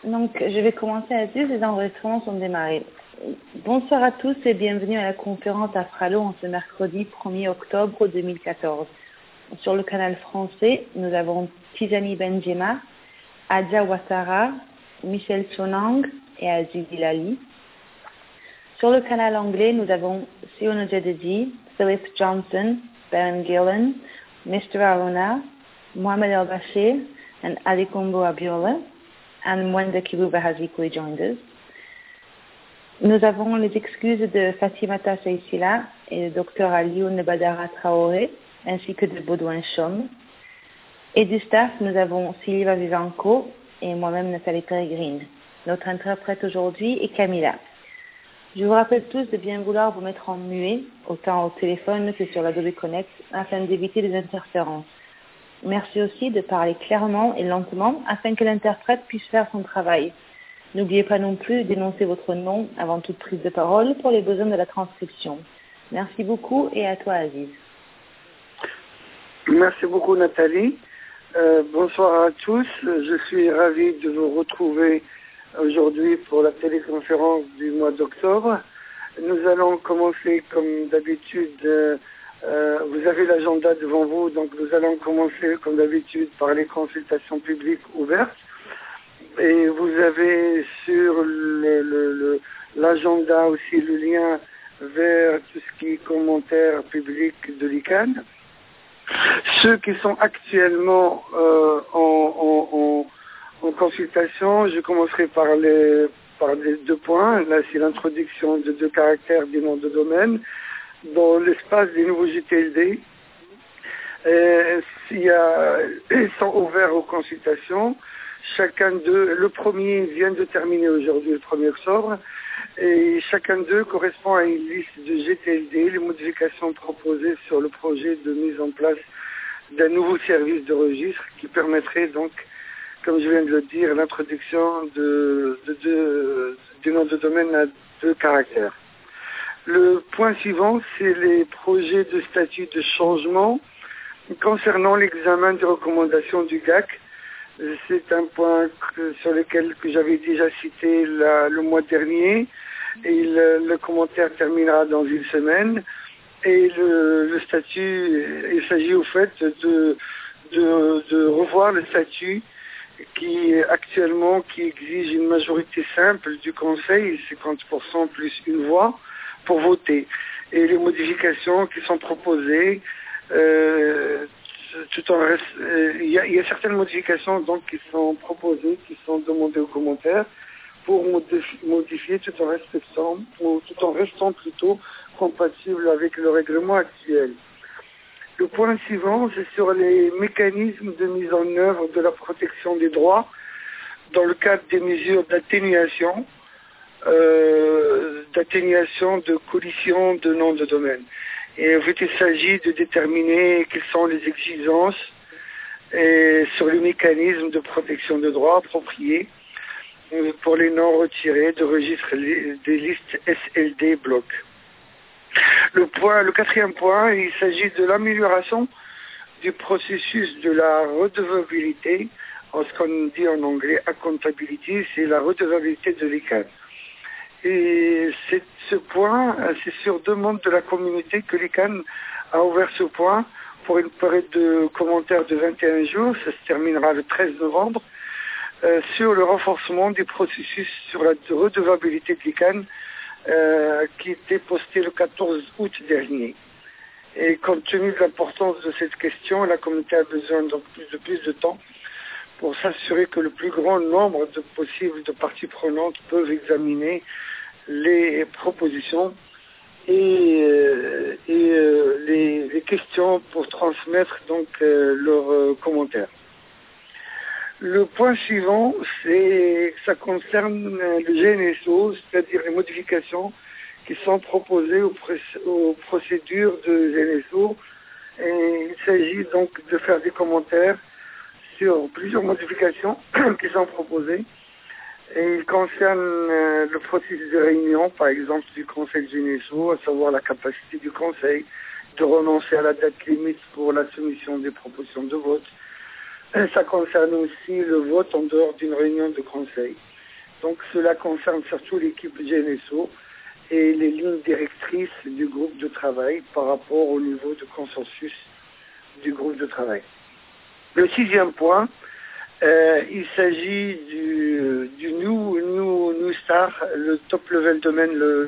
Donc, je vais commencer à dire, les enregistrements sont démarrés. Bonsoir à tous et bienvenue à la conférence Afralo en ce mercredi 1er octobre 2014. Sur le canal français, nous avons Tijani Benjema, Adja Ouattara, Michel Chonang et Aziz Hilali. Sur le canal anglais, nous avons Siono Jededi, Philip Johnson, Ben Gillen, Mr. Aruna, Mohamed El-Bashir, and Ali Kombo Abiola, and Mwenda Kibuba Hazikwe joined us. Nous avons les excuses de Fatimata Seissila et de Dr Alioune Badara Traoré, ainsi que de Baudouin Chom. Et du staff, nous avons Sylva Vivanco et moi-même Nathalie Peregrine. Notre interprète aujourd'hui est Camilla. Je vous rappelle tous de bien vouloir vous mettre en muet, autant au téléphone que sur l'Adobe Connect, afin d'éviter les interférences. Merci aussi de parler clairement et lentement afin que l'interprète puisse faire son travail. N'oubliez pas non plus d'énoncer votre nom avant toute prise de parole pour les besoins de la transcription. Merci beaucoup et à toi Aziz. Merci beaucoup Nathalie. Bonsoir à tous. Je suis ravi de vous retrouver aujourd'hui pour la téléconférence du mois d'octobre. Nous allons commencer comme d'habitude. Vous avez l'agenda devant vous, donc nous allons commencer comme d'habitude par les consultations publiques ouvertes. Et vous avez sur l'agenda aussi le lien vers tout ce qui est commentaires publics de l'ICANN. Ceux qui sont actuellement en consultation, je commencerai par les deux points. Là, c'est l'introduction de 2 caractères des noms de domaine dans l'espace des nouveaux GTLD. Ils sont ouverts aux consultations. Chacun d'eux, le premier vient de terminer aujourd'hui, le 1er octobre, et chacun d'eux correspond à une liste de GTLD, les modifications proposées sur le projet de mise en place d'un nouveau service de registre qui permettrait donc, comme je viens de le dire, l'introduction du nom de domaine à 2 caractères. Le point suivant, c'est les projets de statut de changement concernant l'examen des recommandations du GAC. C'est un point sur lequel j'avais déjà cité le mois dernier et le commentaire terminera dans une semaine. Et le statut, il s'agit au fait de revoir le statut qui exige une majorité simple du Conseil, 50% plus une voix, pour voter. Et les modifications qui sont proposées, il y a certaines modifications donc qui sont proposées, qui sont demandées aux commentaires pour modifier tout en restant plutôt compatible avec le règlement actuel. Le point suivant, c'est sur les mécanismes de mise en œuvre de la protection des droits dans le cadre des mesures d'atténuation de collision de noms de domaine. Et en fait, il s'agit de déterminer quelles sont les exigences sur les mécanismes de protection de droits appropriés pour les noms retirés de registres des listes SLD bloc. Le 4e point, il s'agit de l'amélioration du processus de la redevabilité, en ce qu'on dit en anglais accountability, c'est la redevabilité de l'ICANN. Et ce point, c'est sur demande de la communauté que l'ICANN a ouvert ce point pour une période de commentaires de 21 jours, ça se terminera le 13 novembre, sur le renforcement du processus sur la redevabilité de l'ICANN qui était posté le 14 août dernier. Et compte tenu de l'importance de cette question, la communauté a besoin de plus de temps pour s'assurer que le plus grand nombre de possibles de parties prenantes peuvent examiner les propositions et les questions pour transmettre donc leurs commentaires. Le point suivant, ça concerne le GNSO, c'est-à-dire les modifications qui sont proposées aux procédures de GNSO. Et il s'agit donc de faire des commentaires sur plusieurs modifications qui sont proposées. Et il concerne le processus de réunion, par exemple, du Conseil du GNSO, à savoir la capacité du Conseil de renoncer à la date limite pour la soumission des propositions de vote, ça concerne aussi le vote en dehors d'une réunion de conseil. Donc cela concerne surtout l'équipe GNSO et les lignes directrices du groupe de travail par rapport au niveau de consensus du groupe de travail. Le 6e point, il s'agit du new star, le top level domaine, le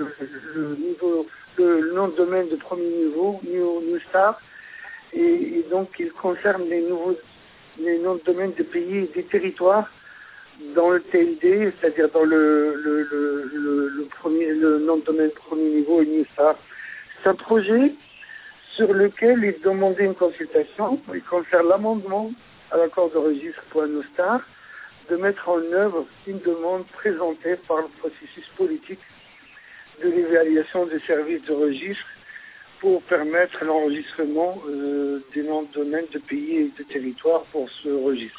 nom de domaine de premier niveau, new star, et donc il concerne les noms de domaine des pays et des territoires dans le TLD, c'est-à-dire dans le nom de domaine premier niveau et new star. C'est un projet sur lequel il demandait une consultation. Il concerne l'amendement à l'accord de registre pour un star de mettre en œuvre une demande présentée par le processus politique de l'évaluation des services de registre pour permettre l'enregistrement des noms de domaine de pays et de territoires pour ce registre.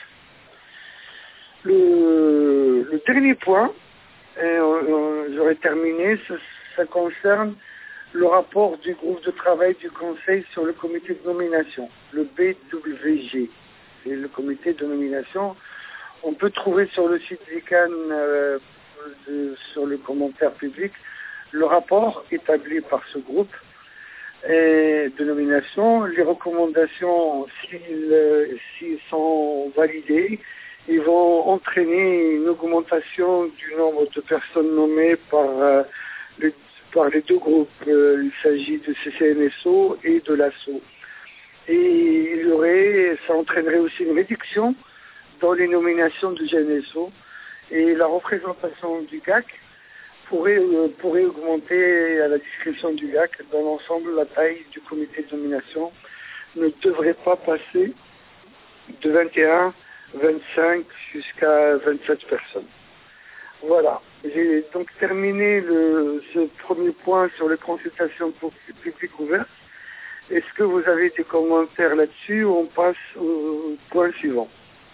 Le dernier point, j'aurais terminé, ça concerne le rapport du groupe de travail du Conseil sur le comité de nomination, le BWG. C'est le comité de nomination. On peut trouver sur le site d'ICANN, sur le commentaire public, le rapport établi par ce groupe de nomination. Les recommandations, s'ils sont validées, ils vont entraîner une augmentation du nombre de personnes nommées par les deux groupes. Il s'agit de CCNSO et de l'ASSO. Et ça entraînerait aussi une réduction dans les nominations de GNSO. Et la représentation du GAC pourrait augmenter à la discrétion du GAC. Dans l'ensemble, la taille du comité de nomination ne devrait pas passer de 21, 25 jusqu'à 27 personnes. Voilà. J'ai donc terminé ce premier point sur les consultations publiques ouvertes. Est-ce que vous avez des commentaires là-dessus ou on passe au point suivant?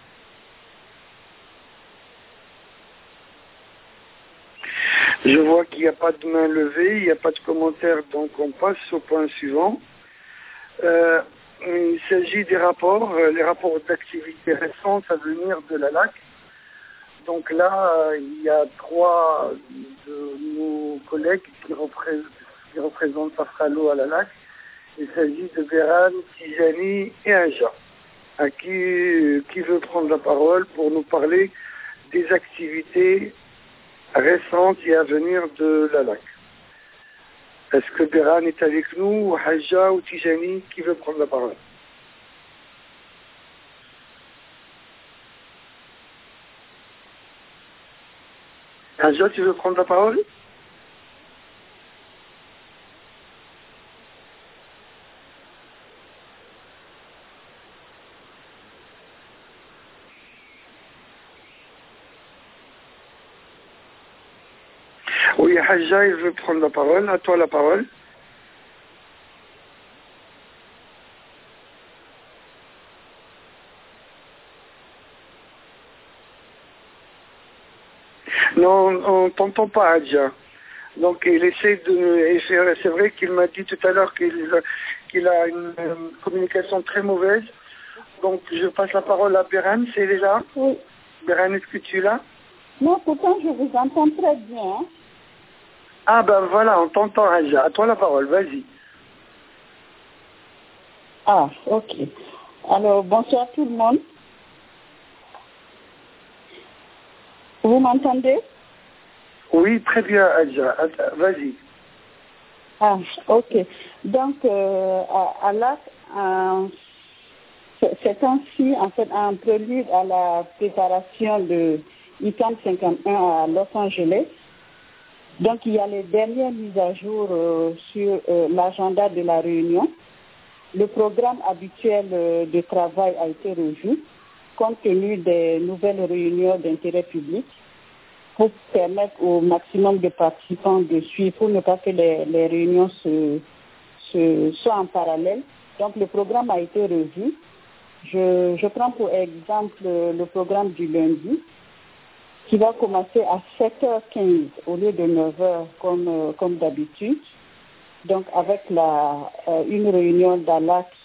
Je vois qu'il n'y a pas de main levée, il n'y a pas de commentaires, donc on passe au point suivant. Il s'agit des rapports, les rapports d'activité récentes à venir de la LAC. Donc là, il y a 3 de nos collègues qui représentent Afralo à la LAC. Il s'agit de Beran, Tijani et Aja. Qui veut prendre la parole pour nous parler des activités récentes et à venir de la LAC? Est-ce que Beran est avec nous, ou Haja ou Tijani? Qui veut prendre la parole? Haja, tu veux prendre la parole? Oui, Haja, il veut prendre la parole. À toi la parole. Non, on ne t'entend pas, Haja. Donc il essaie de... C'est vrai qu'il m'a dit tout à l'heure qu'il a une communication très mauvaise. Donc je passe la parole à Beran, c'est là. Oui. Beran, est-ce que tu es là? Non, pourtant je vous entends très bien. Ah ben voilà, on t'entend, Haja. À toi la parole, vas-y. Ah, ok. Alors, bonsoir tout le monde. Vous m'entendez? Oui, très bien, Haja. Vas-y. Ah, ok. Donc, à l'AC, c'est ainsi, en fait, un prélude à la préparation de ICANN 51 à Los Angeles. Donc, il y a les dernières mises à jour sur l'agenda de la réunion. Le programme habituel de travail a été revu, compte tenu des nouvelles réunions d'intérêt public, pour permettre au maximum de participants de suivre, pour ne pas que les réunions soient en parallèle. Donc, le programme a été revu. Je prends pour exemple le programme du lundi, qui va commencer à 7h15 au lieu de 9h comme d'habitude. Donc avec une réunion d'ALAC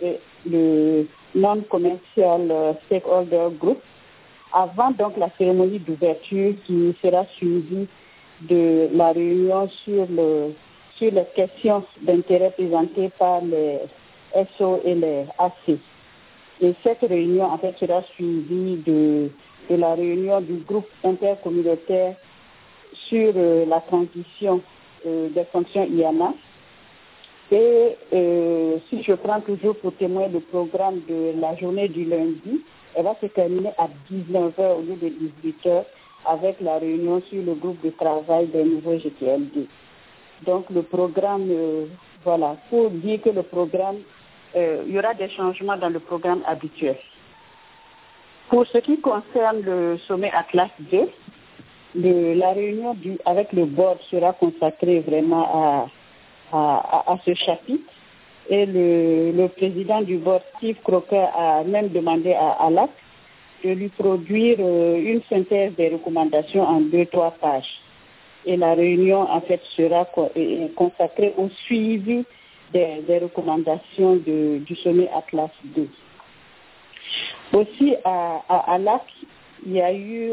et le Non-Commercial Stakeholder Group, avant donc la cérémonie d'ouverture qui sera suivie de la réunion sur les questions d'intérêt présentées par les SO et les AC. Et cette réunion, en fait, sera suivie de la réunion du groupe intercommunautaire sur la transition des fonctions IANA. Et si je prends toujours pour témoin le programme de la journée du lundi, elle va se terminer à 19h au lieu de 18h avec la réunion sur le groupe de travail des nouveaux GTLD. Donc le programme, voilà, pour dire que le programme, il y aura des changements dans le programme habituel. Pour ce qui concerne le sommet Atlas 2, la réunion avec le board sera consacrée vraiment à ce chapitre. Et le président du board, Steve Crocker, a même demandé à ALAC de lui produire une synthèse des recommandations en 2-3 pages. Et la réunion, en fait, sera consacrée au suivi des recommandations du sommet Atlas 2. Aussi, à ALAC, il y a eu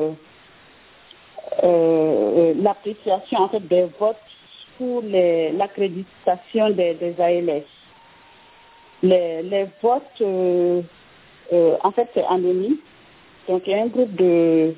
l'appréciation, en fait, des votes pour l'accréditation des ALS. Les votes, en fait, c'est anonyme. Donc, il y a un groupe de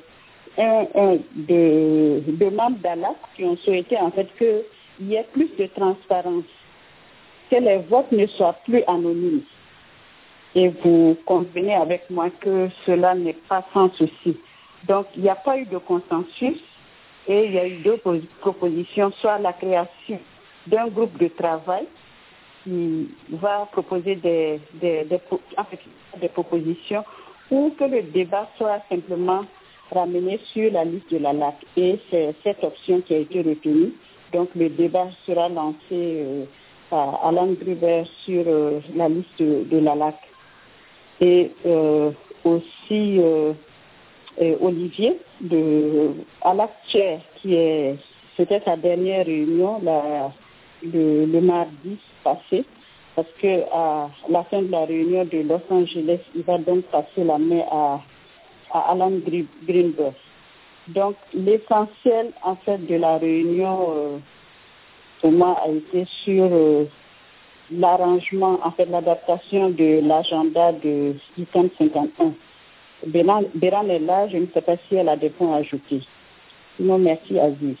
membres d'ALAC qui ont souhaité, en fait, qu'il y ait plus de transparence, que les votes ne soient plus anonymes. Et vous convenez avec moi que cela n'est pas sans souci. Donc, il n'y a pas eu de consensus. Et il y a eu 2 propositions, soit la création d'un groupe de travail qui va proposer des propositions, ou que le débat soit simplement ramené sur la liste de la LAC. Et c'est cette option qui a été retenue. Donc le débat sera lancé par Alan Gruber sur la liste de la LAC. Et aussi... Olivier de ALAC Chair, c'était sa dernière réunion le mardi passé, parce que à la fin de la réunion de Los Angeles, il va donc passer la main à Alan Greenberg. Donc l'essentiel en fait de la réunion pour moi a été sur l'arrangement, en fait l'adaptation de l'agenda de ICANN 51. Béran est là, je ne sais pas si elle a des points à ajouter. Sinon, merci Aziz.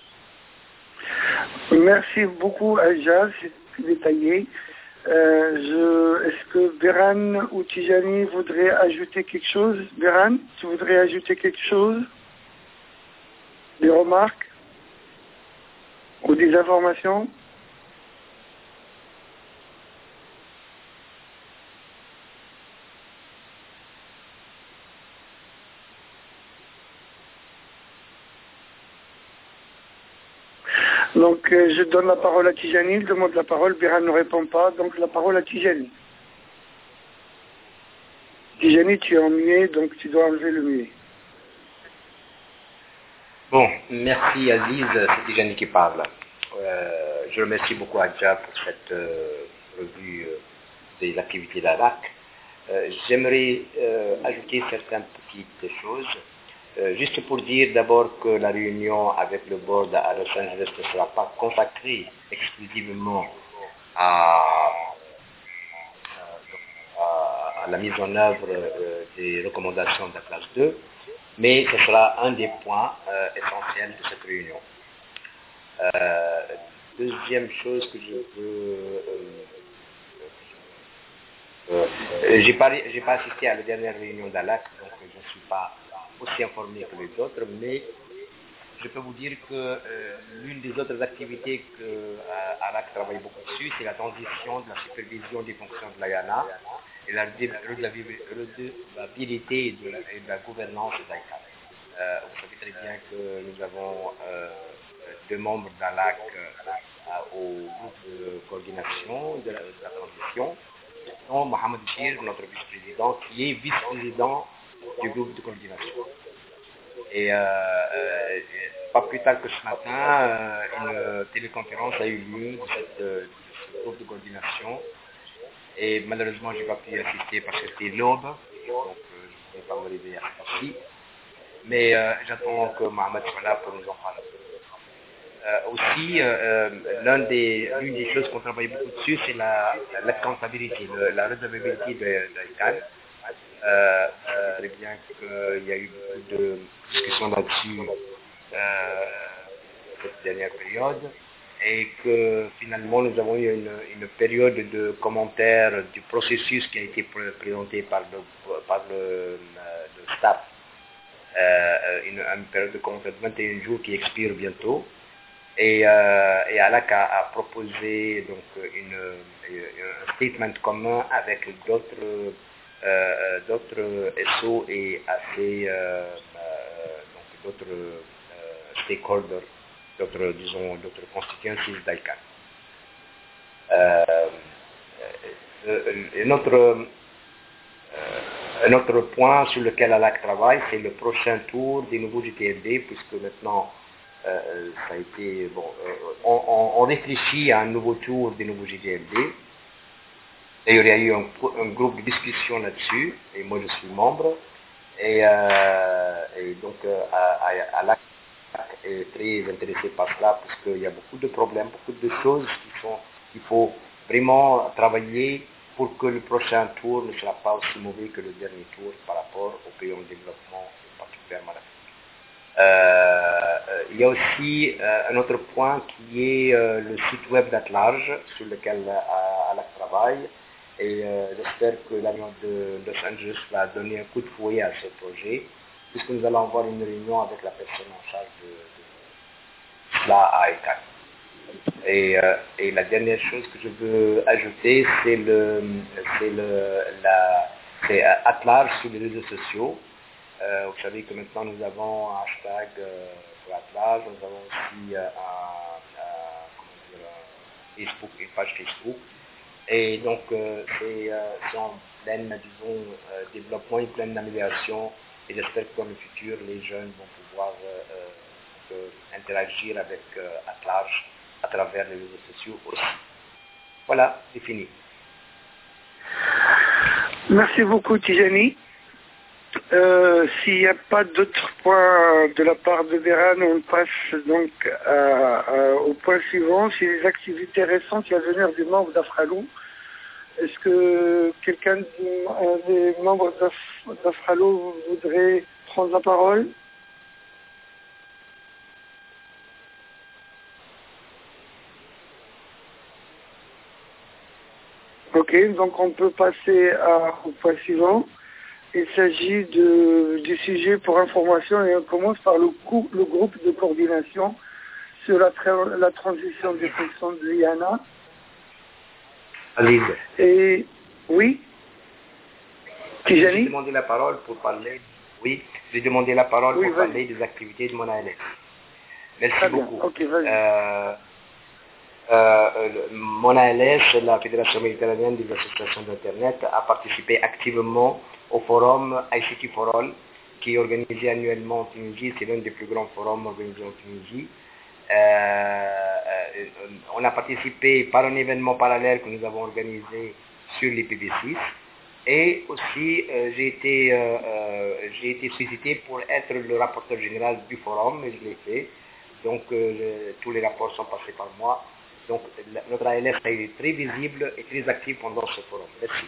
Merci beaucoup Aja, c'est détaillé. Est-ce que Béran ou Tijani voudraient ajouter quelque chose? Béran, tu voudrais ajouter quelque chose? Des remarques? Ou des informations? Donc, je donne la parole à Tijani, il demande la parole, Béran ne répond pas, donc la parole à Tijani. Tijani, tu es en muet, donc tu dois enlever le muet. Bon, merci Aziz, c'est Tijani qui parle. Je remercie beaucoup Adja pour cette revue des activités d'ALAC. J'aimerais ajouter certaines petites choses. Juste pour dire d'abord que la réunion avec le board à Los Angeles ne sera pas consacrée exclusivement à la mise en œuvre des recommandations de la classe 2, mais ce sera un des points essentiels de cette réunion. Deuxième chose que je veux... j'ai pas assisté à la dernière réunion d'ALAC, donc je ne suis pas aussi informé que les autres, mais je peux vous dire que l'une des autres activités que ALAC travaille beaucoup dessus, c'est la transition de la supervision des fonctions de l'AYANA et la redevabilité et de la gouvernance d'ICANN. Vous savez très bien que nous avons 2 membres d'ALAC au groupe de coordination de la transition, dont Mohamed Bachir, notre vice-président, qui est vice-président du groupe de coordination. Et pas plus tard que ce matin, une téléconférence a eu lieu de ce groupe de coordination. Et malheureusement, je n'ai pas pu assister parce que c'était l'aube, donc je ne pouvais pas me lever à cette heure-ci. Mais j'attends que Mohamed soit là pour nous en parler. Aussi, l'une des choses qu'on travaille beaucoup dessus, c'est l'accountability, la redevability d'ICANN. Je sais très bien qu'il y a eu beaucoup de discussions là-dessus cette dernière période et que finalement nous avons eu une période de commentaires du processus qui a été présenté par le staff, une période de commentaires de 21 jours qui expire bientôt. Et Alak a proposé donc un statement commun avec d'autres SO et d'autres stakeholders, d'autres constituencies d'ICANN. Un autre point sur lequel Alak travaille, c'est le prochain tour des nouveaux GTLD, puisque maintenant ça a été on réfléchit à un nouveau tour des nouveaux GTLD. Et il y a eu un groupe de discussion là-dessus, et moi je suis membre, et donc Alak est très intéressé par cela, parce qu'il y a beaucoup de problèmes, beaucoup de choses qu'il faut vraiment travailler pour que le prochain tour ne soit pas aussi mauvais que le dernier tour par rapport aux pays en développement, particulièrement l'Afrique. Il y a aussi un autre point qui est le site web d'Atlarge, sur lequel Alak travaille, et j'espère que l'avion de Los Angeles va donner un coup de fouet à ce projet, puisque nous allons avoir une réunion avec la personne en charge de cela à ICANN. Et la dernière chose que je veux ajouter, c'est Atlarge sur les réseaux sociaux. Vous savez que maintenant nous avons un hashtag sur Atlarge, nous avons aussi Facebook, une page Facebook. Et donc c'est en plein, disons, développement et pleine amélioration. Et j'espère que dans le futur, les jeunes vont pouvoir interagir avec Atlarge à travers les réseaux sociaux aussi. Voilà, c'est fini. Merci beaucoup Tijani. S'il n'y a pas d'autres points de la part de Beran, on passe donc au point suivant, c'est les activités récentes et à venir des membres d'Afralo. Est-ce que quelqu'un des membres d'Afralo voudrait prendre la parole? Ok, donc on peut passer au point suivant. Il s'agit du sujet pour information et on commence par le groupe de coordination sur la transition des fonctions de l'IANA. Alice. Et oui, J'ai demandé la parole pour parler. Oui, j'ai demandé la parole pour parler des activités de mon ALS. Merci beaucoup. Okay, mon ALS, la Fédération méditerranéenne des associations d'Internet, a participé activement au forum ICT for All, qui est organisé annuellement en Tunisie. C'est l'un des plus grands forums organisés en Tunisie. On a participé par un événement parallèle que nous avons organisé sur l'IPv6. Et aussi, j'ai été sollicité pour être le rapporteur général du forum, et je l'ai fait. Donc, tous les rapports sont passés par moi. Donc, notre ALS a été très visible et très actif pendant ce forum. Merci.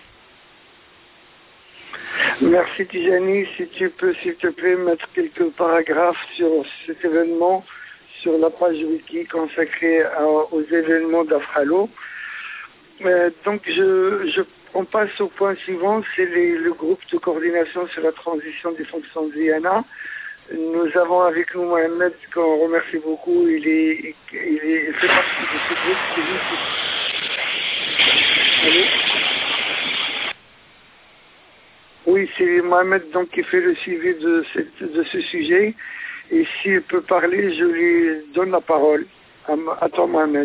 Merci Tijani. Si tu peux, s'il te plaît, mettre quelques paragraphes sur cet événement sur la page wiki consacrée aux événements d'Afralo. Donc, on passe au point suivant, c'est le groupe de coordination sur la transition des fonctions de l'IANA. Nous avons avec nous Mohamed, qu'on remercie beaucoup. Il fait partie de ce groupe. Allô? Oui, c'est Mohamed donc qui fait le suivi de ce sujet. Et s'il peut parler, je lui donne la parole. À toi, Mohamed.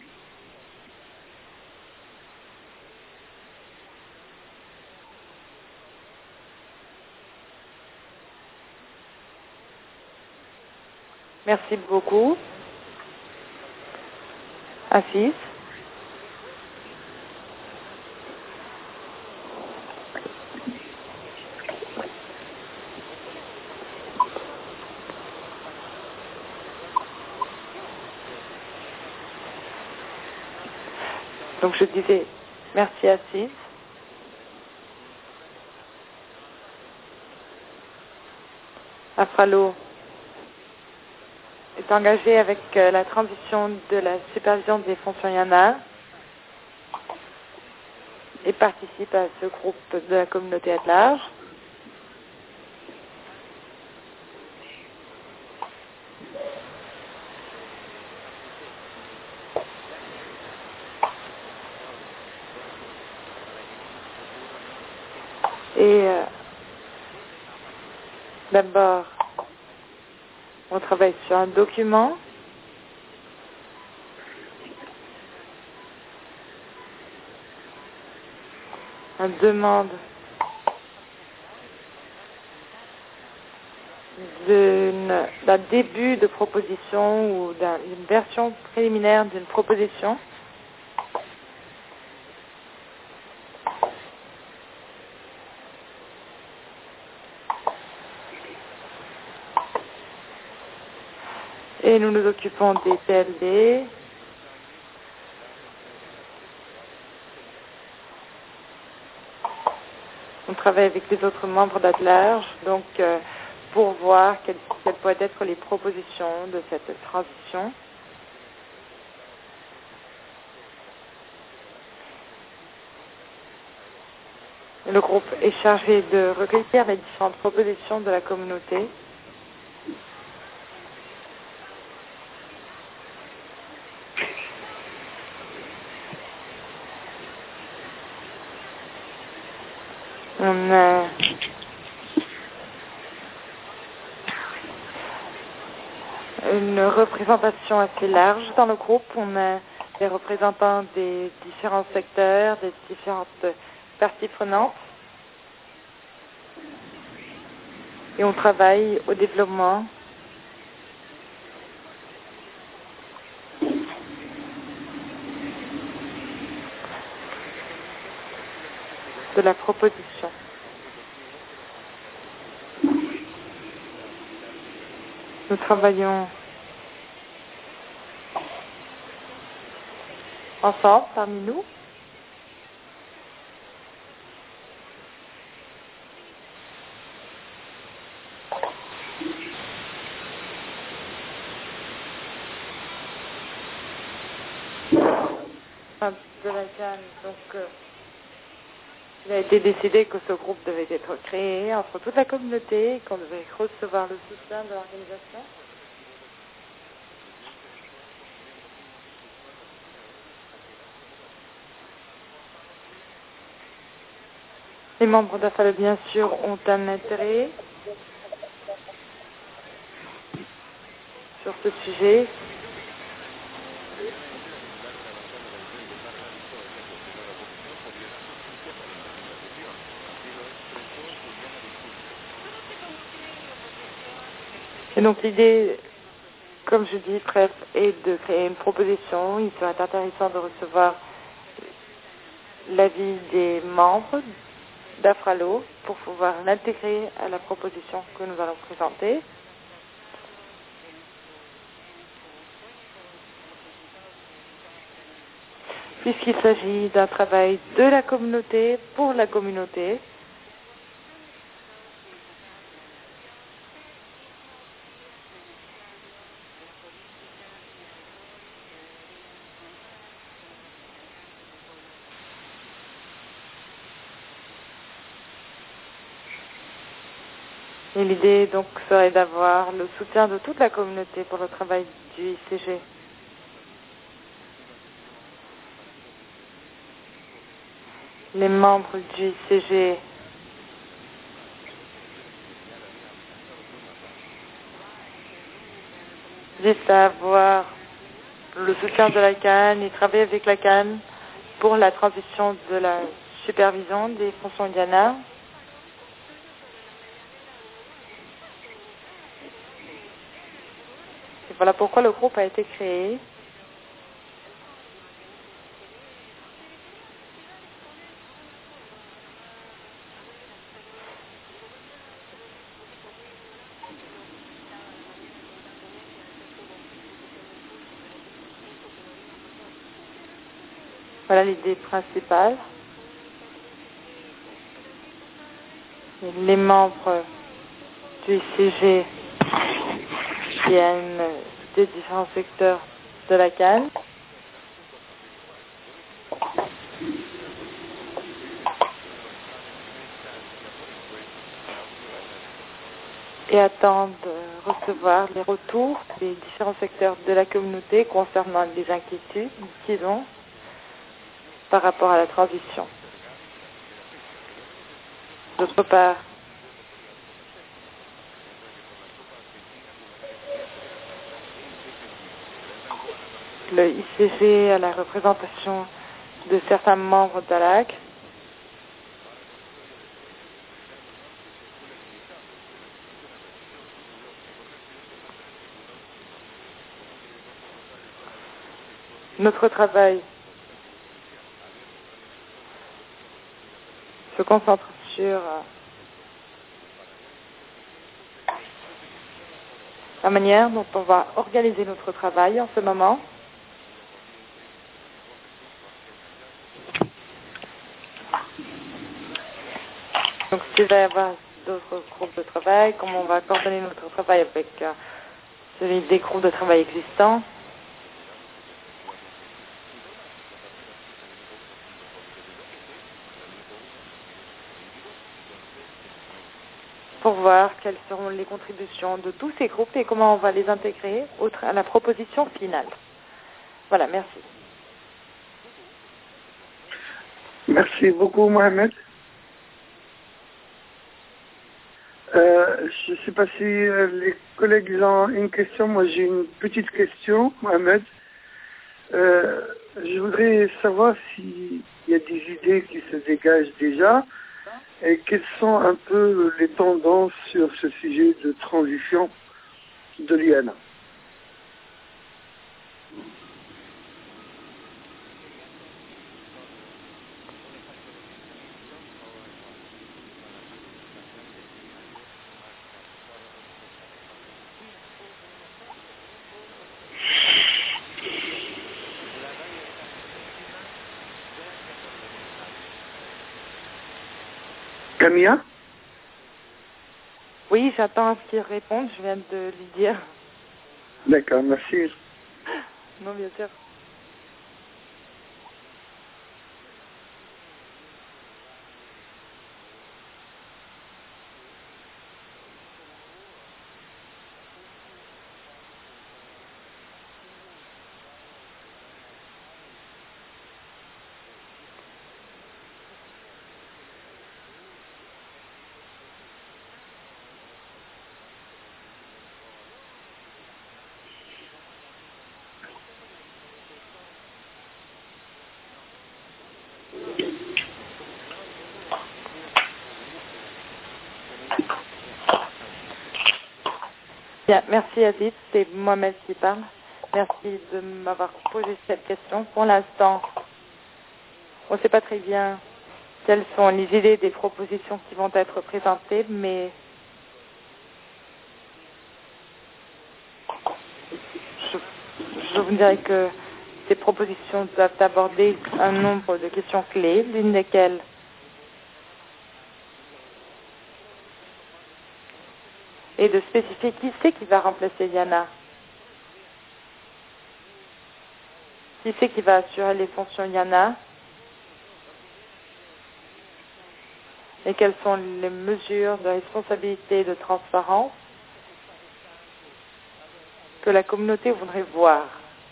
Merci beaucoup. Assis. Donc je disais merci à Sis. Afralo est engagé avec la transition de la supervision des fonctions YANA et participe à ce groupe de la communauté at large. Et d'abord, on travaille sur un document. On demande d'un début de proposition ou d'une version préliminaire d'une proposition. Et nous nous occupons des PLD. On travaille avec les autres membres d'At-Large, donc pour voir quelles pourraient être les propositions de cette transition. Le groupe est chargé de recueillir les différentes propositions de la communauté. On a une représentation assez large dans le groupe. On a des représentants des différents secteurs, des différentes parties prenantes. Et on travaille au développement de la proposition. Nous travaillons ensemble parmi nous. De la Cannes, donc il a été décidé que ce groupe devait être créé entre toute la communauté et qu'on devait recevoir le soutien de l'organisation. Les membres d'AFALE, bien sûr, ont un intérêt sur ce sujet. Et donc l'idée, comme je dis, bref, est de créer une proposition. Il serait intéressant de recevoir l'avis des membres d'Afralo pour pouvoir l'intégrer à la proposition que nous allons présenter. Puisqu'il s'agit d'un travail de la communauté pour la communauté, et l'idée donc serait d'avoir le soutien de toute la communauté pour le travail du ICG. Les membres du ICG disent avoir le soutien de la CAN, ils travaillent avec la CAN pour la transition de la supervision des fonctions YANA. Et voilà pourquoi le groupe a été créé. Voilà l'idée principale. Et les membres du ICG viennent des différents secteurs de la canne. Et attendent de recevoir les retours des différents secteurs de la communauté concernant les inquiétudes qu'ils ont par rapport à la transition. D'autre part, le ICG a la représentation de certains membres d'ALAC. Notre travail se concentre sur la manière dont on va organiser notre travail en ce moment. Donc, s'il va y avoir d'autres groupes de travail, comment on va coordonner notre travail avec celui des groupes de travail existants. Pour voir quelles seront les contributions de tous ces groupes et comment on va les intégrer à la proposition finale. Voilà, merci. Merci beaucoup, Mohamed. Je ne sais pas si les collègues ont une question. Moi, j'ai une petite question, Mohamed. Je voudrais savoir s'il y a des idées qui se dégagent déjà et quelles sont un peu les tendances sur ce sujet de transition de l'IANA. Camilla? Oui, j'attends à ce qu'il réponde. Je viens de lui dire. D'accord, merci. Non, bien sûr. Bien, merci Aziz, c'est Mohamed qui parle. Merci de m'avoir posé cette question. Pour l'instant, on ne sait pas très bien quelles sont les idées des propositions qui vont être présentées, mais je vous dirais que ces propositions doivent aborder un nombre de questions clés, l'une desquelles et de spécifier qui c'est qui va remplacer Yana. Qui c'est qui va assurer les fonctions Yana et quelles sont les mesures de responsabilité et de transparence que la communauté voudrait voir.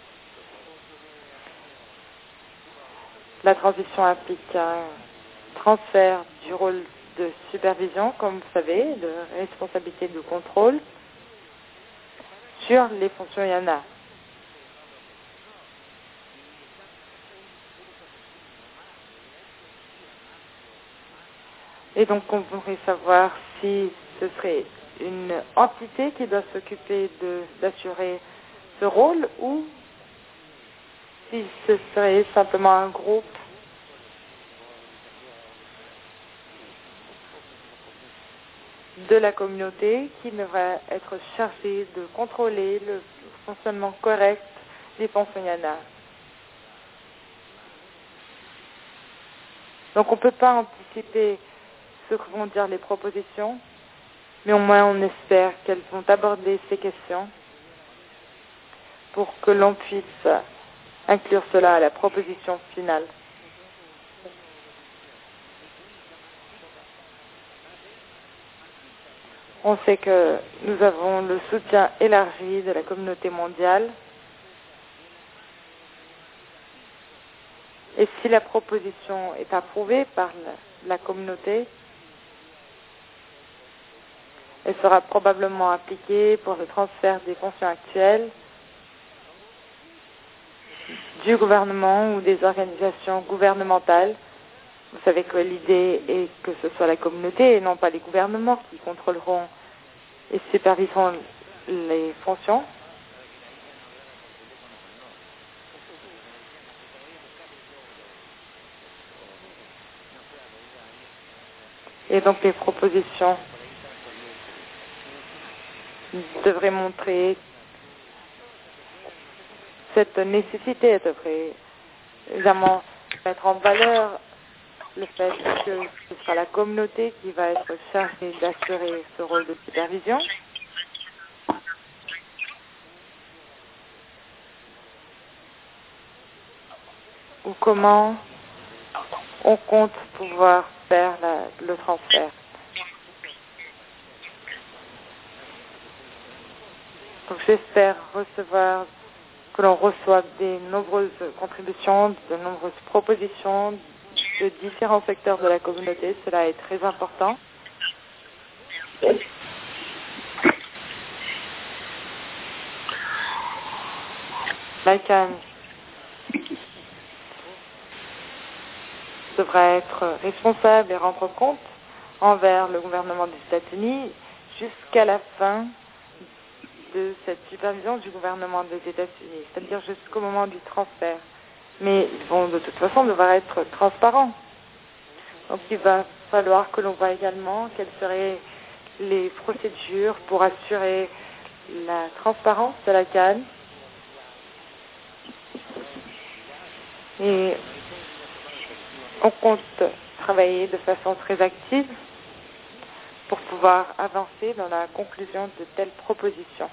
La transition implique un transfert du rôle de supervision, comme vous savez, de responsabilité de contrôle sur les fonctions Yana. Et donc on voudrait savoir si ce serait une entité qui doit s'occuper d'assurer ce rôle ou si ce serait simplement un groupe de la communauté qui devrait être chargé de contrôler le fonctionnement correct des fonctions Yana. Donc on ne peut pas anticiper ce que vont dire les propositions, mais au moins on espère qu'elles vont aborder ces questions pour que l'on puisse inclure cela à la proposition finale. On sait que nous avons le soutien élargi de la communauté mondiale. Et si la proposition est approuvée par la communauté, elle sera probablement appliquée pour le transfert des fonctions actuelles du gouvernement ou des organisations gouvernementales. Vous savez que l'idée est que ce soit la communauté et non pas les gouvernements qui contrôleront et superviseront les fonctions. Et donc les propositions devraient montrer cette nécessité, devraient évidemment mettre en valeur le fait que ce sera la communauté qui va être chargée d'assurer ce rôle de supervision. Ou comment on compte pouvoir faire le transfert. Donc j'espère que l'on reçoive des nombreuses contributions, de nombreuses propositions de différents secteurs de la communauté. Cela est très important. L'ICANN devra être responsable et rendre compte envers le gouvernement des États-Unis jusqu'à la fin de cette supervision du gouvernement des États-Unis, c'est-à-dire jusqu'au moment du transfert. Mais ils vont de toute façon devoir être transparents. Donc il va falloir que l'on voit également quelles seraient les procédures pour assurer la transparence de la CAN. Et on compte travailler de façon très active pour pouvoir avancer dans la conclusion de telles propositions.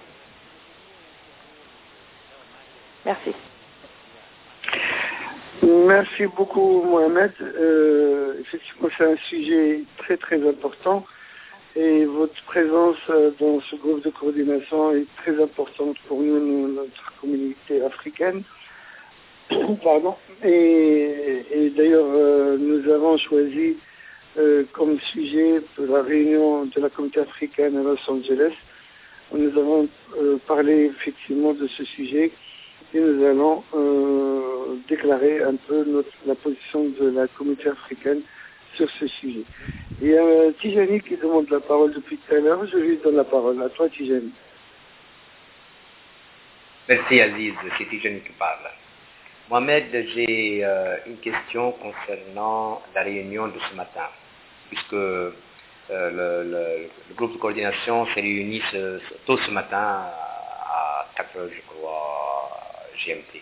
Merci. Merci beaucoup, Mohamed. Effectivement, c'est un sujet très très important et votre présence dans ce groupe de coordination est très importante pour nous, notre communauté africaine. Pardon. Et d'ailleurs, nous avons choisi comme sujet pour la réunion de la communauté africaine à Los Angeles. Nous avons parlé effectivement de ce sujet et nous allons déclarer un peu la position de la communauté africaine sur ce sujet. Il y a Tijani qui demande la parole depuis tout à l'heure. Je lui donne la parole. À toi, Tijani. Merci, Aziz. C'est Tijani qui parle. Mohamed, j'ai une question concernant la réunion de ce matin, puisque le groupe de coordination s'est réuni tôt ce matin à 4 heures, je crois, GMT.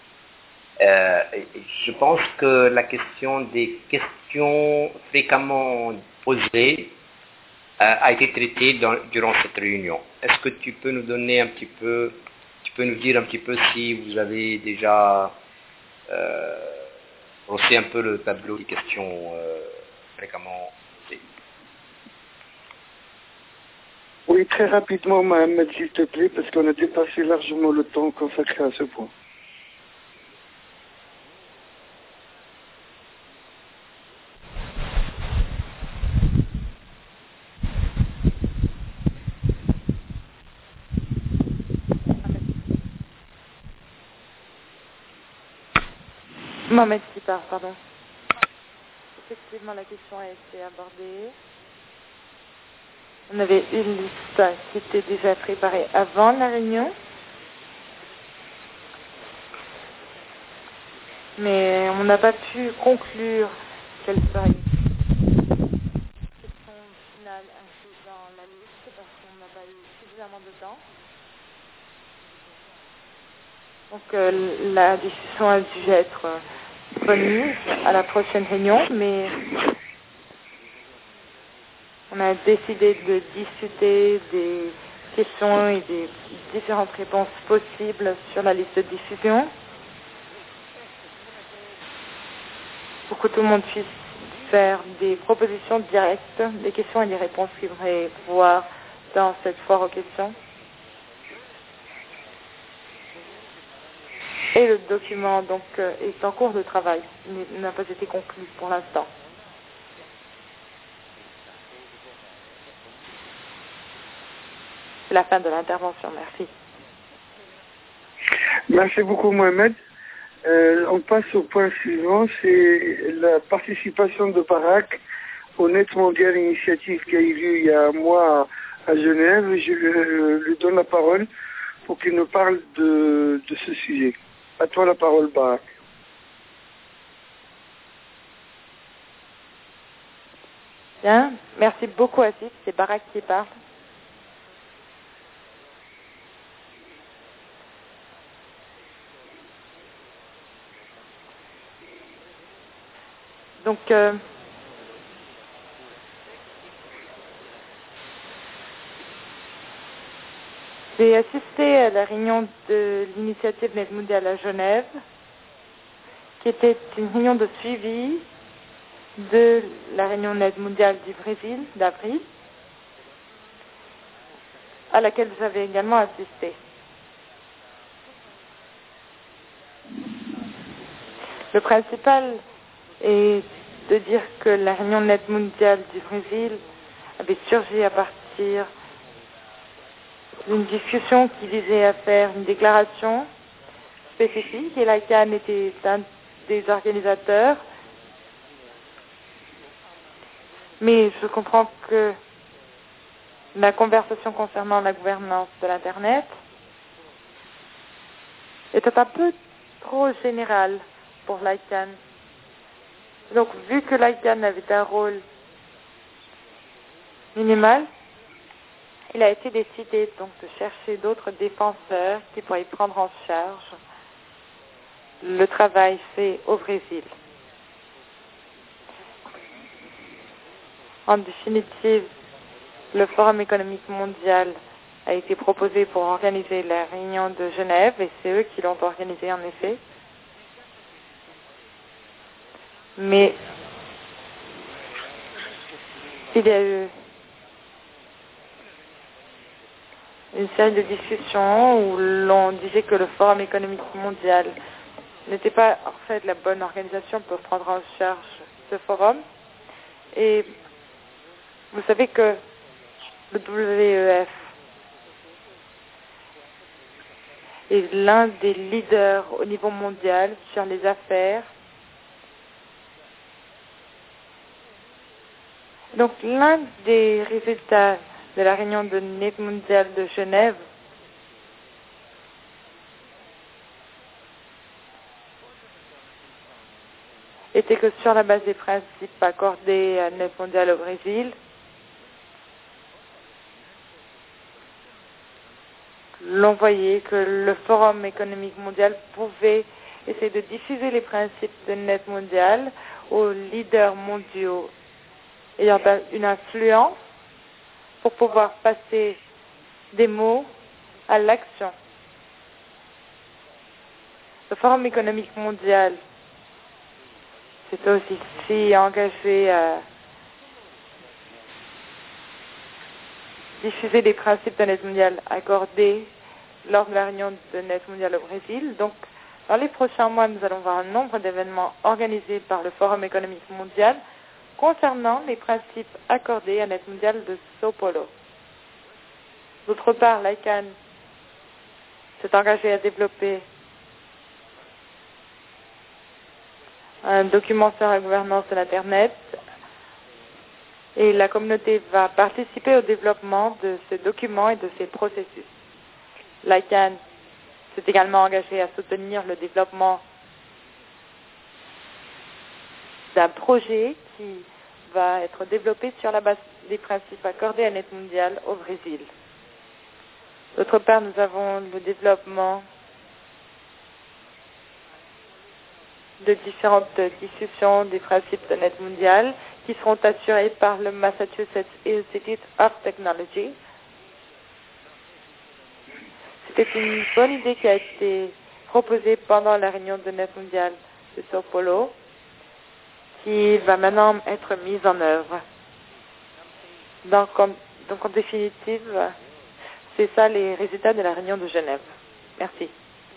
Je pense que la question des questions fréquemment posées a été traitée durant cette réunion. Est-ce que tu peux nous donner un petit peu, nous dire un petit peu si vous avez déjà brossé un peu le tableau des questions fréquemment posées? Oui, très rapidement, Mohamed, s'il te plaît, parce qu'on a dépassé largement le temps consacré à ce point. Mohamed qui part, pardon. Effectivement, la question a été abordée. On avait une liste qui était déjà préparée avant la réunion. Mais on n'a pas pu conclure quelle serait la question finale incluse dans la liste parce qu'on n'a pas eu suffisamment de temps. Donc la discussion a dû être venir à la prochaine réunion, mais on a décidé de discuter des questions et des différentes réponses possibles sur la liste de diffusion pour que tout le monde puisse faire des propositions directes, des questions et des réponses qu'ils voudraient voir dans cette foire aux questions. Et le document donc est en cours de travail, il n'a pas été conclu pour l'instant. C'est la fin de l'intervention, merci. Merci beaucoup Mohamed. On passe au point suivant, c'est la participation de Barak au Net Mondial Initiative qui a eu lieu il y a un mois à Genève. Je lui donne la parole pour qu'il nous parle de ce sujet. À toi la parole, Barak. Bien, merci beaucoup Asif, c'est Barak qui parle. Donc, j'ai assisté à la réunion de l'initiative Net Mondial à Genève, qui était une réunion de suivi de la réunion Net Mondial du Brésil d'avril, à laquelle j'avais également assisté. Le principal est de dire que la réunion Net Mondial du Brésil avait surgi à partir d'une discussion qui visait à faire une déclaration spécifique et l'ICANN était un des organisateurs. Mais je comprends que la conversation concernant la gouvernance de l'Internet était un peu trop générale pour l'ICANN. Donc, vu que l'ICANN avait un rôle minimal, il a été décidé donc de chercher d'autres défenseurs qui pourraient prendre en charge le travail fait au Brésil. En définitive, le Forum économique mondial a été proposé pour organiser la réunion de Genève et c'est eux qui l'ont organisée en effet. Mais il y a eu une série de discussions où l'on disait que le Forum économique mondial n'était pas en fait la bonne organisation pour prendre en charge ce forum. Et vous savez que le WEF est l'un des leaders au niveau mondial sur les affaires. Donc, l'un des résultats de la réunion de Net Mondial de Genève était que sur la base des principes accordés à Net Mondial au Brésil, l'on voyait que le Forum économique mondial pouvait essayer de diffuser les principes de Net Mondial aux leaders mondiaux ayant une influence pour pouvoir passer des mots à l'action. Le Forum économique mondial s'est aussi engagé à diffuser les principes de Net Mondial accordés lors de la réunion de Net Mondial au Brésil. Donc, dans les prochains mois, nous allons voir un nombre d'événements organisés par le Forum économique mondial concernant les principes accordés à Net Mondial de Sao Paulo. D'autre part, l'ICANN s'est engagé à développer un document sur la gouvernance de l'Internet et la communauté va participer au développement de ce document et de ces processus. L'ICANN s'est également engagé à soutenir le développement d'un projet qui va être développé sur la base des principes accordés à Net Mondial au Brésil. D'autre part, nous avons le développement de différentes discussions des principes de net mondial qui seront assurés par le Massachusetts Institute of Technology. C'était une bonne idée qui a été proposée pendant la réunion de net mondial de Sao Paulo, qui va maintenant être mise en œuvre. Donc en définitive, c'est ça les résultats de la réunion de Genève. Merci.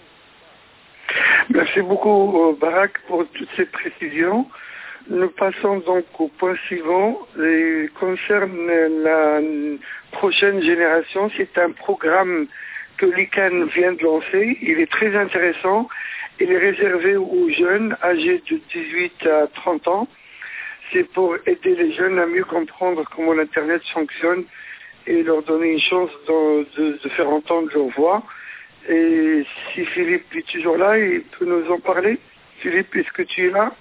Merci beaucoup, Barak, pour toutes ces précisions. Nous passons donc au point suivant, qui concerne la prochaine génération. C'est un programme que l'ICANN vient de lancer. Il est très intéressant. Il est réservé aux jeunes âgés de 18 à 30 ans. C'est pour aider les jeunes à mieux comprendre comment l'Internet fonctionne et leur donner une chance de faire entendre leur voix. Et si Philippe est toujours là, il peut nous en parler. Philippe, est-ce que tu es là?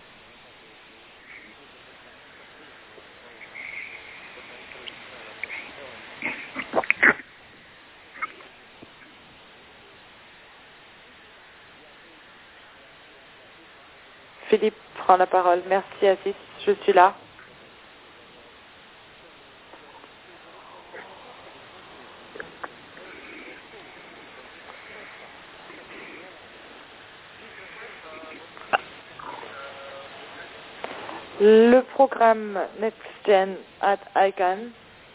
Philippe prend la parole. Merci Aziz, je suis là. Le programme NextGen at ICANN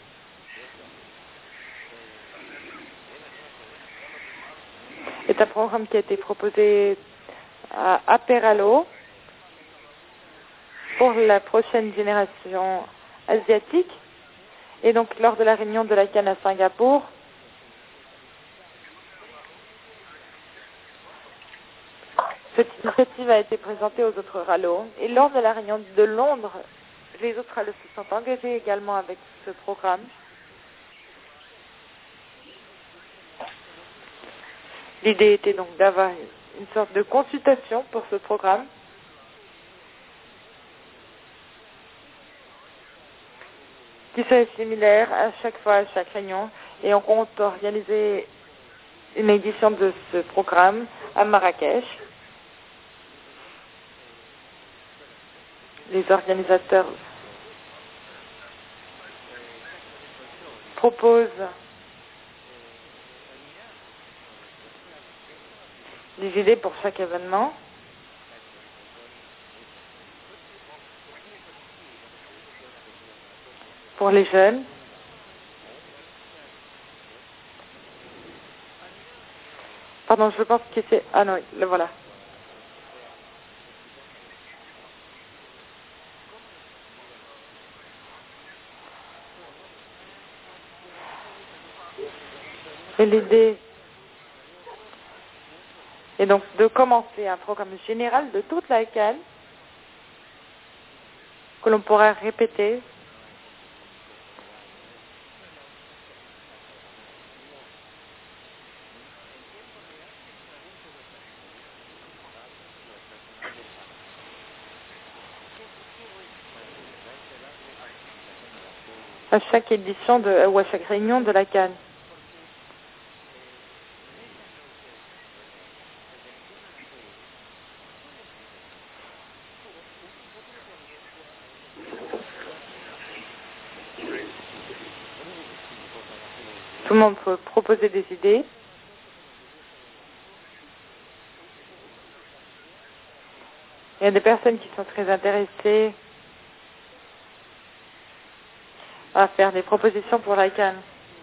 est un programme qui a été proposé à Aperalo pour la prochaine génération asiatique. Et donc, lors de la réunion de l'ICANN à Singapour, cette initiative a été présentée aux autres RALO. Et lors de la réunion de Londres, les autres RALO se sont engagés également avec ce programme. L'idée était donc d'avoir une sorte de consultation pour ce programme. Qui serait similaire à chaque fois, à chaque réunion. Et on compte organiser une édition de ce programme à Marrakech. Les organisateurs proposent des idées pour chaque événement. Pour les jeunes. Pardon, je pense que c'est... Ah non, le voilà. Et l'idée est donc de commencer un programme général de toute la ICANN que l'on pourra répéter à chaque édition ou à chaque réunion de la CAN. Tout le monde peut proposer des idées. Il y a des personnes qui sont très intéressées à faire des propositions pour la CAN.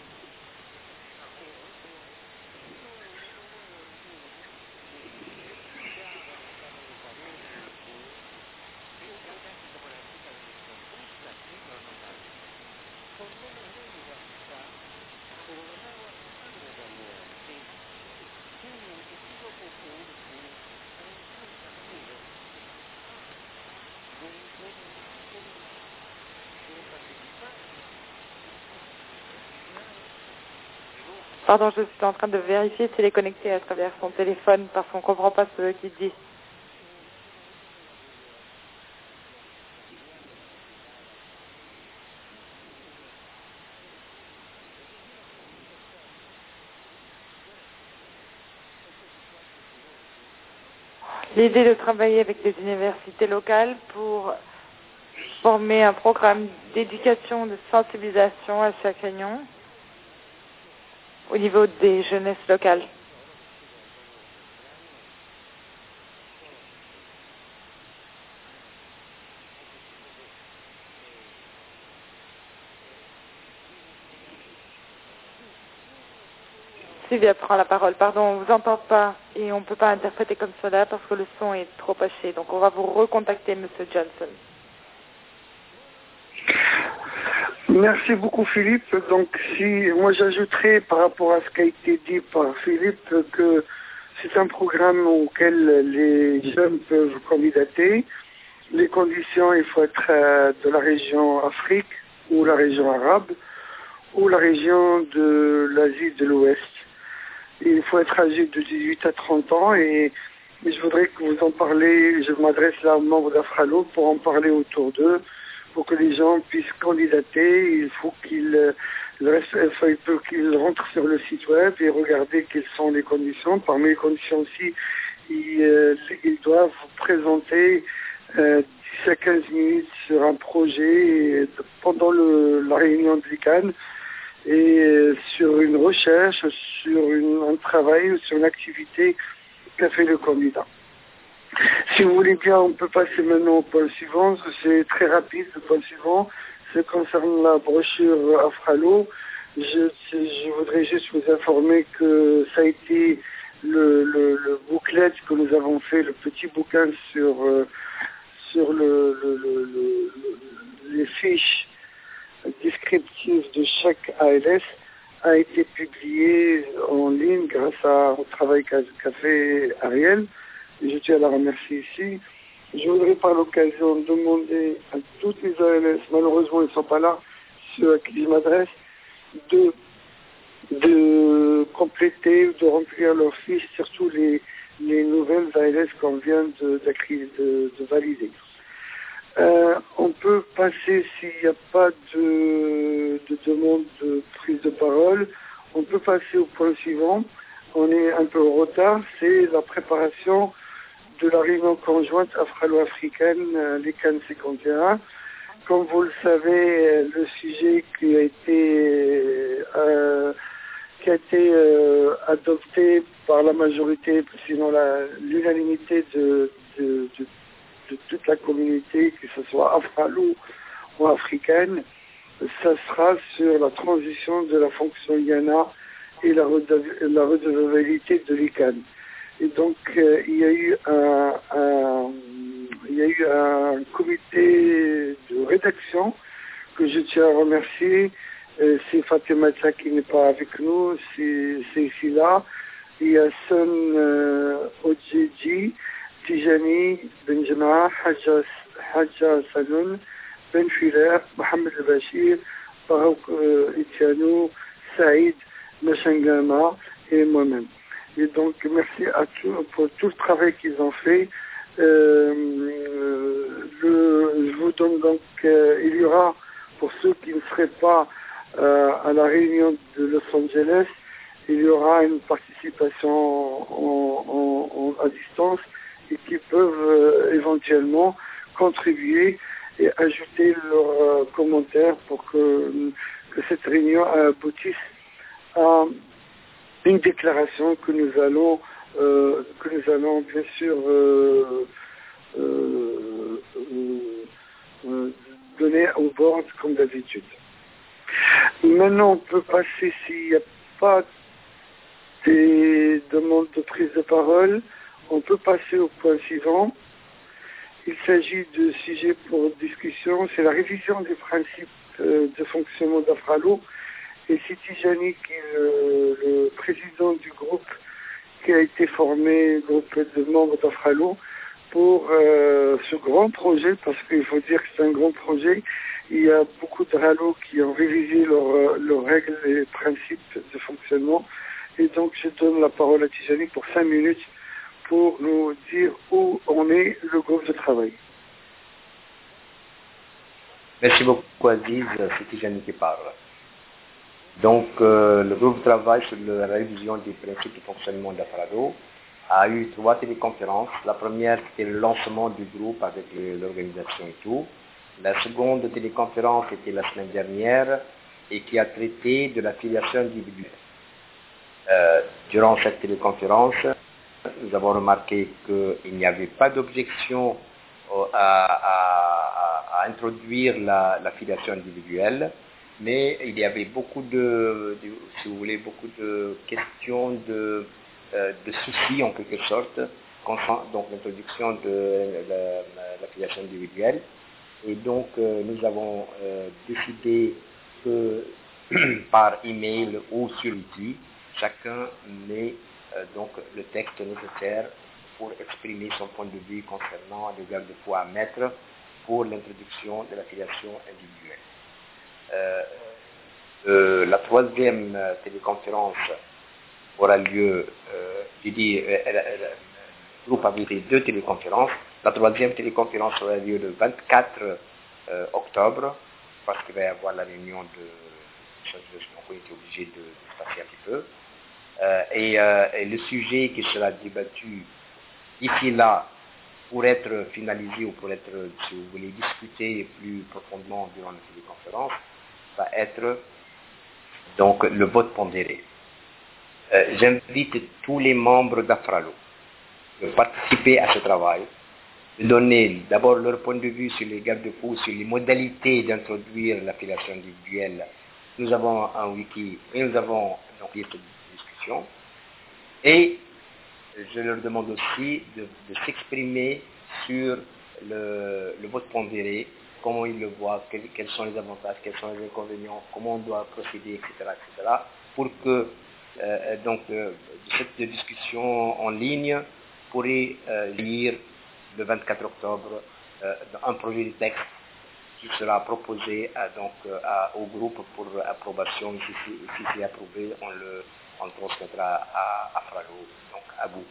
Pardon, je suis en train de vérifier s'il est connecté à travers son téléphone parce qu'on ne comprend pas ce qu'il dit. l'idée de travailler avec des universités locales pour former un programme d'éducation, de sensibilisation à chaque réunion au niveau des jeunesses locales. Sylvia prend la parole. Pardon, on ne vous entend pas et on ne peut pas interpréter comme cela parce que le son est trop haché. Donc on va vous recontacter, Monsieur Johnson. Merci beaucoup Philippe. Donc moi j'ajouterais par rapport à ce qui a été dit par Philippe que c'est un programme auquel les jeunes peuvent candidater. Les conditions, il faut être de la région Afrique ou la région arabe ou la région de l'Asie de l'Ouest. Il faut être âgé de 18 à 30 ans et je voudrais que vous en parlez, je m'adresse là aux membres d'Afralo pour en parler autour d'eux, pour que les gens puissent candidater. Il faut qu'ils rentrent sur le site web et regarder quelles sont les conditions. Parmi les conditions aussi, ils doivent vous présenter 10 à 15 minutes sur un projet pendant la réunion de l'ICANN et sur une recherche, sur un travail, sur une activité qu'a fait le candidat. Si vous voulez bien, on peut passer maintenant au point suivant. C'est très rapide, le point suivant. C'est concernant la brochure Afralo. Je voudrais juste vous informer que ça a été le booklet que nous avons fait, le petit bouquin sur les fiches descriptives de chaque ALS a été publié en ligne grâce au travail qu'a fait Ariel. Et je tiens à la remercier ici. Je voudrais par l'occasion demander à toutes les ALS, malheureusement ils ne sont pas là, ceux à qui je m'adresse, de compléter, de remplir leurs fiches, surtout les nouvelles ALS qu'on vient de valider. On peut passer, s'il n'y a pas de demande de prise de parole, on peut passer au point suivant. On est un peu en retard, c'est la préparation de la réunion conjointe afralo-africaine, l'ICANN 51. Comme vous le savez, le sujet qui a été adopté par la majorité, sinon l'unanimité de toute la communauté, que ce soit afralo ou africaine, ça sera sur la transition de la fonction IANA et la redevabilité de l'ICANN. Et donc, il y a eu un comité de rédaction que je tiens à remercier. C'est Fatima Tcha qui n'est pas avec nous, c'est ici là. Il y a Son Odjeji, Tijani, Benjamin, Hadja Sanoun, Ben Fuller, Mohamed El-Bashir, Barouk Etiano, Saïd Machangama et moi-même. Et donc, merci à tous pour tout le travail qu'ils ont fait. Je vous donne donc, il y aura, pour ceux qui ne seraient pas à la réunion de Los Angeles, il y aura une participation à distance et qui peuvent éventuellement contribuer et ajouter leurs commentaires pour que cette réunion aboutisse à une déclaration que nous allons bien sûr donner au board comme d'habitude. Maintenant, on peut passer, s'il n'y a pas des demandes de prise de parole, on peut passer au point suivant. Il s'agit de sujet pour discussion, c'est la révision des principes de fonctionnement d'Afralo. Et c'est Tijani qui est le président du groupe qui a été formé, groupe de membres d'Afralo, pour ce grand projet, parce qu'il faut dire que c'est un grand projet. Il y a beaucoup de RALO qui ont révisé leurs règles et principes de fonctionnement. Et donc, je donne la parole à Tijani pour 5 minutes pour nous dire où on est le groupe de travail. Merci beaucoup, Aziz. C'est Tijani qui parle. Donc, le groupe travaille sur la révision des principes de fonctionnement d'Afralo a eu 3 téléconférences. La première, c'était le lancement du groupe avec l'organisation et tout. La seconde téléconférence était la semaine dernière et qui a traité de la filiation individuelle. Durant cette téléconférence, nous avons remarqué qu'il n'y avait pas d'objection à introduire la filiation individuelle, mais il y avait beaucoup si vous voulez, beaucoup de questions de soucis en quelque sorte, donc l'introduction de la filiation individuelle. Et donc nous avons décidé que par email ou sur l'outil, chacun met donc le texte nécessaire pour exprimer son point de vue concernant les garde-fous à mettre pour l'introduction de la filiation individuelle. La troisième téléconférence aura lieu, le groupe a fait 2 téléconférences. La troisième téléconférence aura lieu le 24 octobre, parce qu'il va y avoir la réunion donc on était obligé de se passer un petit peu. Et le sujet qui sera débattu ici là, pour être finalisé ou pour être, si vous voulez, discuté plus profondément durant la téléconférence, va être donc le vote pondéré. J'invite tous les membres d'Afralo de participer à ce travail, de donner d'abord leur point de vue sur les garde-fous, sur les modalités d'introduire la filiation individuelle. Nous avons un wiki et nous avons donc cette discussion. Et je leur demande aussi de s'exprimer sur le vote pondéré, comment ils le voient, quels sont les avantages, quels sont les inconvénients, comment on doit procéder, etc. pour que cette discussion en ligne pourrait lire le 24 octobre un projet de texte qui sera proposé au groupe pour approbation. Si c'est approuvé, on le transmettra à Fralo, donc à vous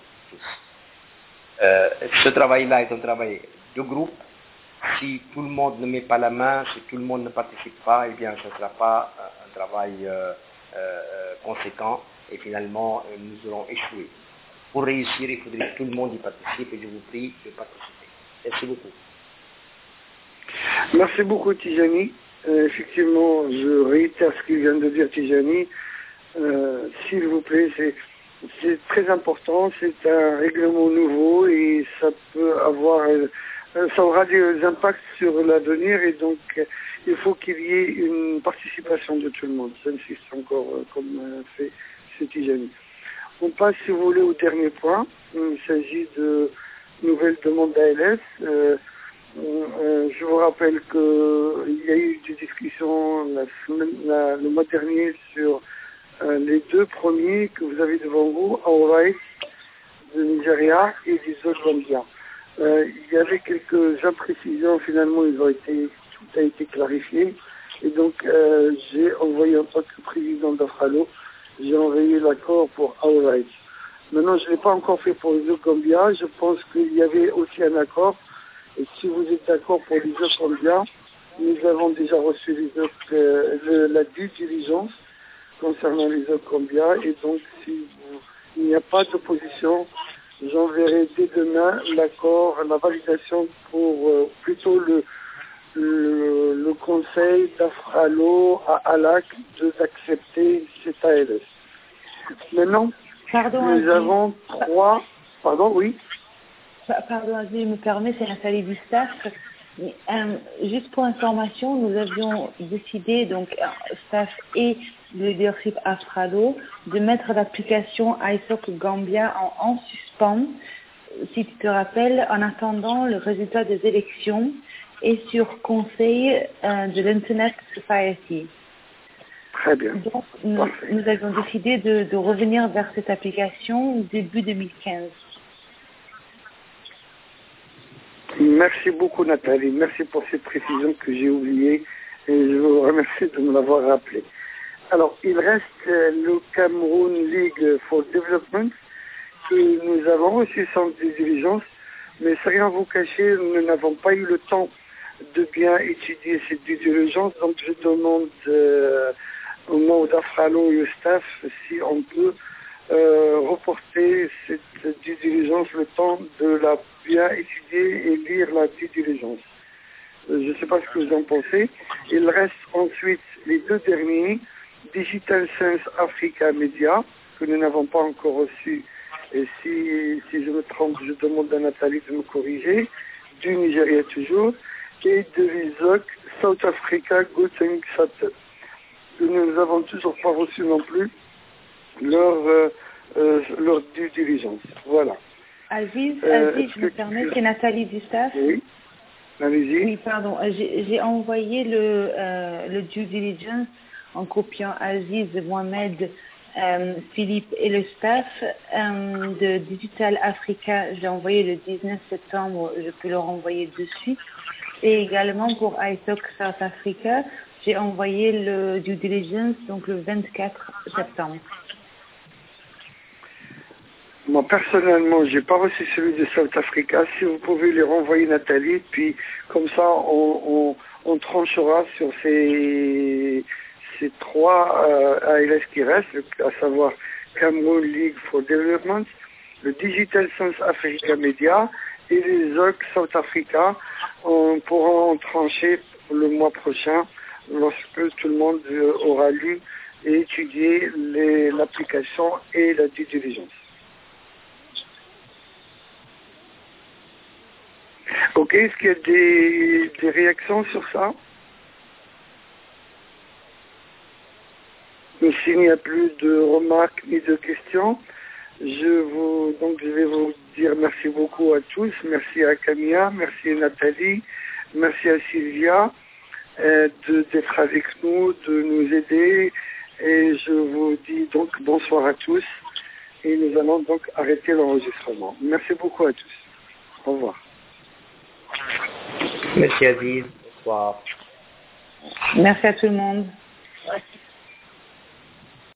tous. Ce travail-là est un travail de groupe. Si tout le monde ne met pas la main, si tout le monde ne participe pas, eh bien ce ne sera pas un travail conséquent et finalement nous aurons échoué. Pour réussir, il faudrait que tout le monde y participe et je vous prie de participer. Merci beaucoup. Merci beaucoup Tijani. Effectivement, je réitère ce qu'il vient de dire Tijani. S'il vous plaît, c'est très important, c'est un règlement nouveau et ça aura des impacts sur l'avenir et donc il faut qu'il y ait une participation de tout le monde. J'insiste encore comme fait Tijani. On passe, si vous voulez, au dernier point. Il s'agit de nouvelles demandes d'ALS. Je vous rappelle qu'il y a eu des discussions le mois dernier sur les 2 premiers que vous avez devant vous, All de Nigeria et du Zambia. Il y avait quelques imprécisions, finalement tout a été clarifié. Et donc j'ai envoyé en tant que président d'Afralo, j'ai envoyé l'accord pour All. Maintenant, je ne l'ai pas encore fait pour les Gambia. Je pense qu'il y avait aussi un accord. Et si vous êtes d'accord pour les Gambia, nous avons déjà reçu la due diligence concernant les Gambia. Et donc, il n'y a pas d'opposition, j'enverrai dès demain l'accord, la validation pour plutôt le conseil d'Afralo à ALAC d'accepter cet ALS. Maintenant, nous avons 3... Pardon, oui. Pardon, je me permets, c'est Nathalie du staff. Juste pour information, nous avions décidé, donc staff et le leadership Afralo, de mettre l'application ISOC Gambia en suspens, si tu te rappelles, en attendant le résultat des élections et sur conseil de l'Internet Society. Très bien. Donc, nous avons décidé de revenir vers cette application début 2015. Merci beaucoup Nathalie, merci pour ces précisions que j'ai oubliées et je vous remercie de me l'avoir rappelé. Alors, il reste le Cameroun League for Development que nous avons reçu sans diligence, mais sans rien vous cacher, nous n'avons pas eu le temps de bien étudier cette due diligence, donc je demande au nom d'Afralo et au staff si on peut reporter cette due diligence diligence le temps de la bien étudier et lire la due diligence. Je ne sais pas ce que vous en pensez. Il reste ensuite les deux derniers, Digital Sense Africa Media, que nous n'avons pas encore reçu. Et si je me trompe, je demande à Nathalie de me corriger, du Nigeria toujours, et de l'ISOC South Africa Goethe Satte. Nous n'avons toujours pas reçu non plus leur due diligence. Voilà. Aziz, je me permets, c'est Nathalie du staff. Oui, allez-y. Oui, pardon. J'ai envoyé le due diligence en copiant Aziz, Mohamed, Philippe et le staff de Digital Africa. J'ai envoyé le 19 septembre, je peux leur envoyer de suite. Et également pour ISOC South Africa, j'ai envoyé le due diligence donc le 24 septembre. Moi, personnellement, j'ai pas reçu celui de South Africa. Si vous pouvez les renvoyer, Nathalie, puis comme ça, on tranchera sur ces trois ALS qui restent, à savoir Cameroon League for Development, le Digital Sense Africa Media et les OC South Africa. On pourra en trancher le mois prochain lorsque tout le monde aura lu et étudié l'application et la due diligence. Ok, est-ce qu'il y a des réactions sur ça? Mais s'il n'y a plus de remarques ni de questions, je vais vous dire merci beaucoup à tous. Merci à Camilla, merci à Nathalie, merci à Sylvia d'être avec nous, de nous aider. Et je vous dis donc bonsoir à tous. Et nous allons donc arrêter l'enregistrement. Merci beaucoup à tous. Au revoir. Merci Aziz. Bonsoir. Merci à tout le monde.